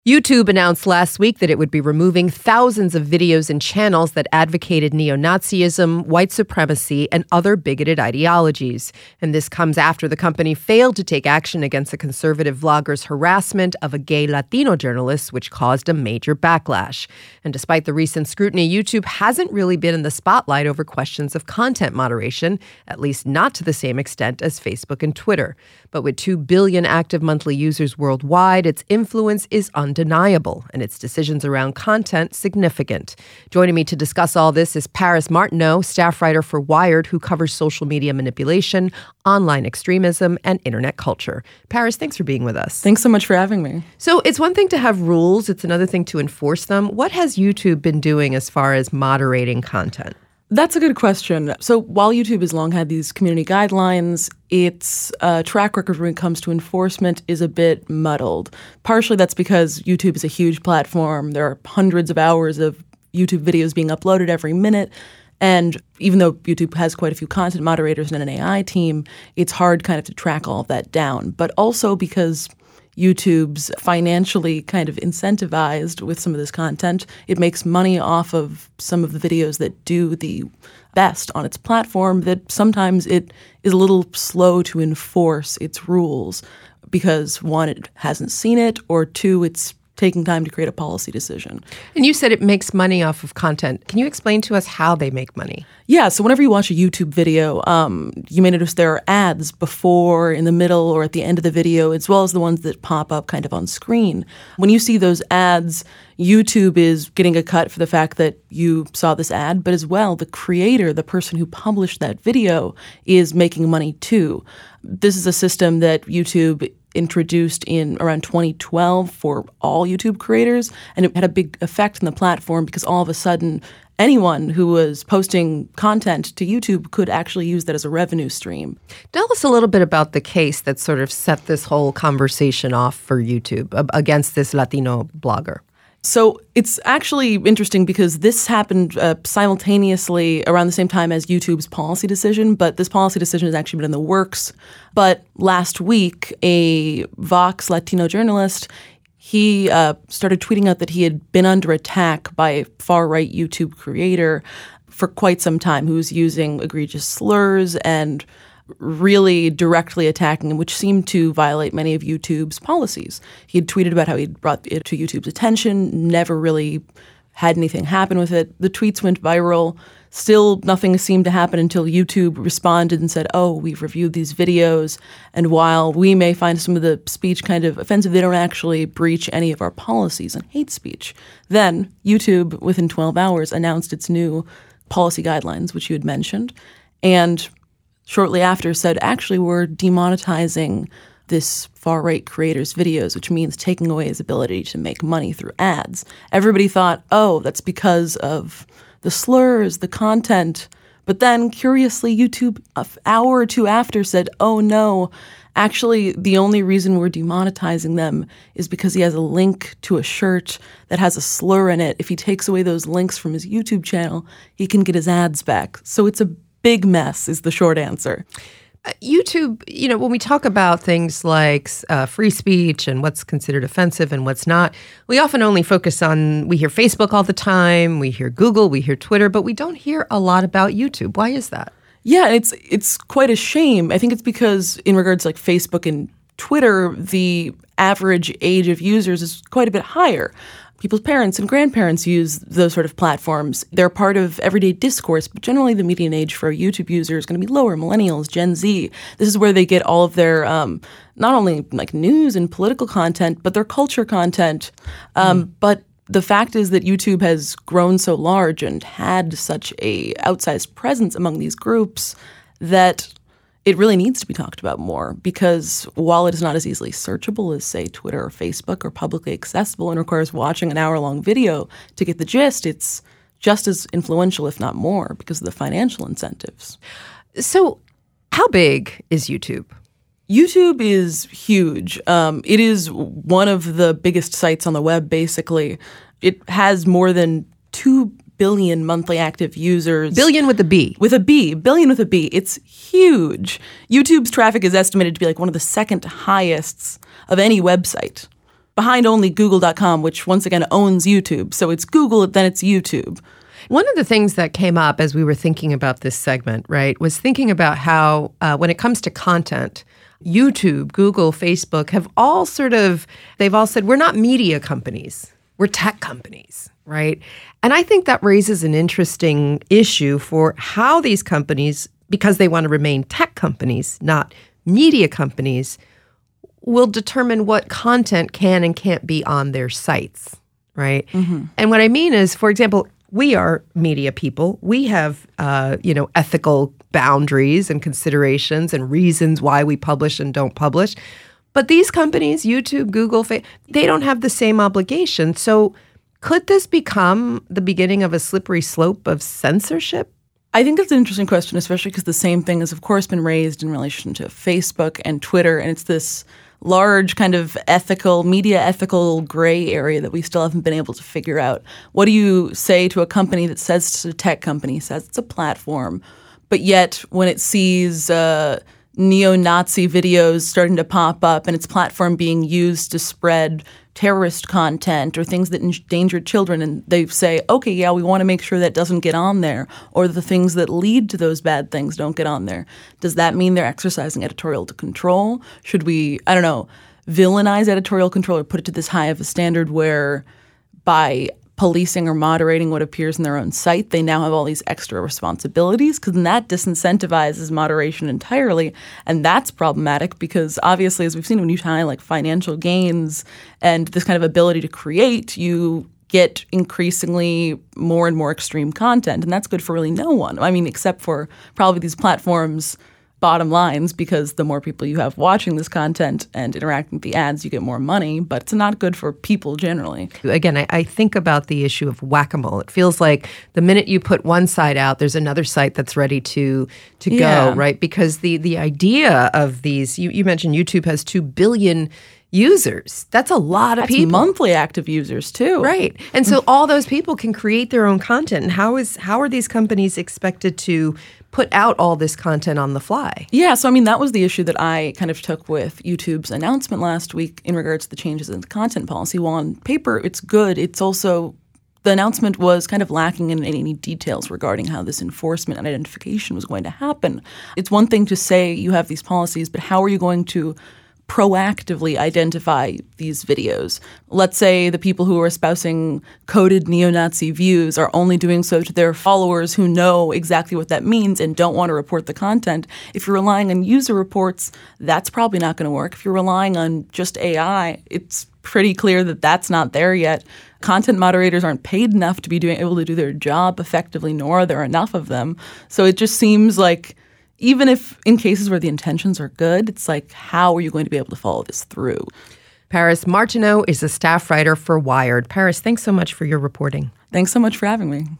YouTube announced last week that it would be removing thousands of videos and channels that advocated neo-Nazism, white supremacy, and other bigoted ideologies. And this comes after the company failed to take action against a conservative vlogger's harassment of a gay Latino journalist, which caused a major backlash. And despite the recent scrutiny, YouTube hasn't really been in the spotlight over questions of content moderation, at least not to the same extent as Facebook and Twitter. But with 2 billion active monthly users worldwide, its influence is undeniable, and its decisions around content significant. Joining me to discuss all this is Paris Martineau, staff writer for Wired, who covers social media manipulation, online extremism, and internet culture. Paris, thanks for being with us. Thanks so much for having me. So it's one thing to have rules, it's another thing to enforce them. What has YouTube been doing as far as moderating content? That's a good question. So while YouTube has long had these community guidelines, its track record when it comes to enforcement is a bit muddled. Partially that's because YouTube is a huge platform. There are hundreds of hours of YouTube videos being uploaded every minute. And even though YouTube has quite a few content moderators and an AI team, it's hard kind of to track all of that down. But also because YouTube's financially kind of incentivized with some of this content. It makes money off of some of the videos that do the best on its platform, that sometimes it is a little slow to enforce its rules because, one, it hasn't seen it, or two, it's taking time to create a policy decision. And you said it makes money off of content. Can you explain to us how they make money? Yeah, so whenever you watch a YouTube video, you may notice there are ads before, in the middle, or at the end of the video, as well as the ones that pop up kind of on screen. When you see those ads, YouTube is getting a cut for the fact that you saw this ad, but as well, the creator, the person who published that video, is making money too. This is a system that YouTube introduced in around 2012 for all YouTube creators, and it had a big effect on the platform because all of a sudden anyone who was posting content to YouTube could actually use that as a revenue stream. Tell us a little bit about the case that sort of set this whole conversation off for YouTube against this Latino blogger. So it's actually interesting because this happened simultaneously around the same time as YouTube's policy decision, but this policy decision has actually been in the works. But last week, a Vox Latino journalist, he started tweeting out that he had been under attack by a far-right YouTube creator for quite some time who was using egregious slurs and really directly attacking him, which seemed to violate many of YouTube's policies. He had tweeted about how he'd brought it to YouTube's attention, never really had anything happen with it. The tweets went viral. Still, nothing seemed to happen until YouTube responded and said, oh, we've reviewed these videos, and while we may find some of the speech kind of offensive, they don't actually breach any of our policies on hate speech. Then YouTube, within 12 hours, announced its new policy guidelines, which you had mentioned, and shortly after said, actually, we're demonetizing this far-right creator's videos, which means taking away his ability to make money through ads. Everybody thought, oh, that's because of the slurs, the content. But then, curiously, YouTube, an hour or two after, said, oh, no, actually, the only reason we're demonetizing them is because he has a link to a shirt that has a slur in it. If he takes away those links from his YouTube channel, he can get his ads back. So it's a big mess is the short answer. YouTube, when we talk about things like free speech and what's considered offensive and what's not, we often only focus on, we hear Facebook all the time, we hear Google, we hear Twitter, but we don't hear a lot about YouTube. Why is that? Yeah, it's quite a shame. I think it's because in regards to like Facebook and Twitter, the average age of users is quite a bit higher. People's parents and grandparents use those sort of platforms. They're part of everyday discourse, but generally the median age for a YouTube user is going to be lower, millennials, Gen Z. This is where they get all of their not only like news and political content, but their culture content. But the fact is that YouTube has grown so large and had such a outsized presence among these groups that it really needs to be talked about more, because while it is not as easily searchable as, say, Twitter or Facebook, or publicly accessible and requires watching an hour-long video to get the gist, it's just as influential, if not more, because of the financial incentives. So how big is YouTube? YouTube is huge. It is one of the biggest sites on the web, basically. It has more than 2 billion monthly active users. Billion with a B. With a B. Billion with a B. It's huge. YouTube's traffic is estimated to be like one of the second highest of any website, behind only Google.com, which once again owns YouTube. So it's Google, then it's YouTube. One of the things that came up as we were thinking about this segment, right, was thinking about how when it comes to content, YouTube, Google, Facebook have all they've all said, we're not media companies, we're tech companies, right? And I think that raises an interesting issue for how these companies, because they want to remain tech companies, not media companies, will determine what content can and can't be on their sites, right? Mm-hmm. And what I mean is, for example, we are media people. We have, ethical boundaries and considerations and reasons why we publish and don't publish. But these companies, YouTube, Google, they don't have the same obligation. So could this become the beginning of a slippery slope of censorship? I think that's an interesting question, especially because the same thing has, of course, been raised in relation to Facebook and Twitter. And it's this large kind of media ethical gray area that we still haven't been able to figure out. What do you say to a company that says it's a tech company, says it's a platform, but yet when it sees neo-Nazi videos starting to pop up and its platform being used to spread terrorist content or things that endanger children, and they say, okay, yeah, we want to make sure that doesn't get on there, or the things that lead to those bad things don't get on there. Does that mean they're exercising editorial control? Should we, villainize editorial control or put it to this high of a standard where by policing or moderating what appears in their own site, they now have all these extra responsibilities? Because then that disincentivizes moderation entirely. And that's problematic because obviously, as we've seen, when you tie like financial gains and this kind of ability to create, you get increasingly more and more extreme content. And that's good for really no one. I mean, except for probably these platforms' bottom lines, because the more people you have watching this content and interacting with the ads, you get more money, but it's not good for people generally. Again, I think about the issue of whack-a-mole. It feels like the minute you put one site out, there's another site that's ready to go, right? Because the idea of these, you mentioned YouTube has 2 billion users. That's a lot of people. Monthly active users too. Right. And so all those people can create their own content. And how are these companies expected to put out all this content on the fly? Yeah, so I mean, that was the issue that I kind of took with YouTube's announcement last week in regards to the changes in the content policy. While on paper it's good, it's also the announcement was kind of lacking in any details regarding how this enforcement and identification was going to happen. It's one thing to say you have these policies, but how are you going to proactively identify these videos? Let's say the people who are espousing coded neo-Nazi views are only doing so to their followers who know exactly what that means and don't want to report the content. If you're relying on user reports, that's probably not going to work. If you're relying on just AI, it's pretty clear that that's not there yet. Content moderators aren't paid enough to be able to do their job effectively, nor are there enough of them. So it just seems like even if in cases where the intentions are good, it's like, how are you going to be able to follow this through? Paris Martineau is a staff writer for Wired. Paris, thanks so much for your reporting. Thanks so much for having me.